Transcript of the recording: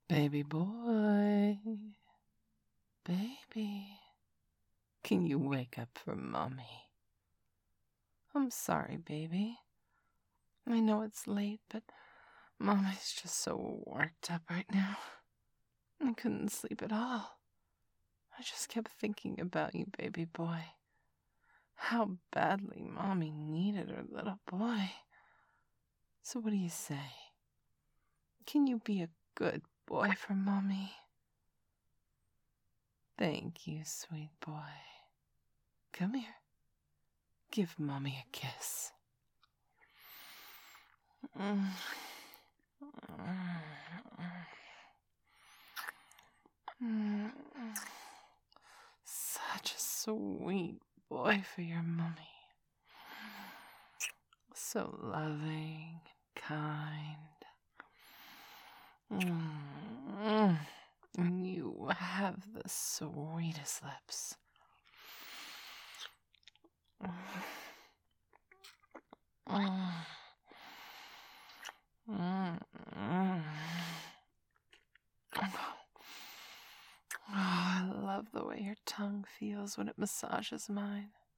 Baby boy, baby, can you wake up for mommy? I'm sorry, baby. I know it's late, but mommy's just so worked up right now. I couldn't sleep at all. I just kept thinking about you, baby boy. How badly mommy needed her little boy. So what do you say? Can you be a good boy for mommy? Thank you, sweet boy. Come here. Give mommy a kiss. Such a sweet boy for your mommy. So loving and kind. And you have the sweetest lips. Oh, I love the way your tongue feels when it massages mine.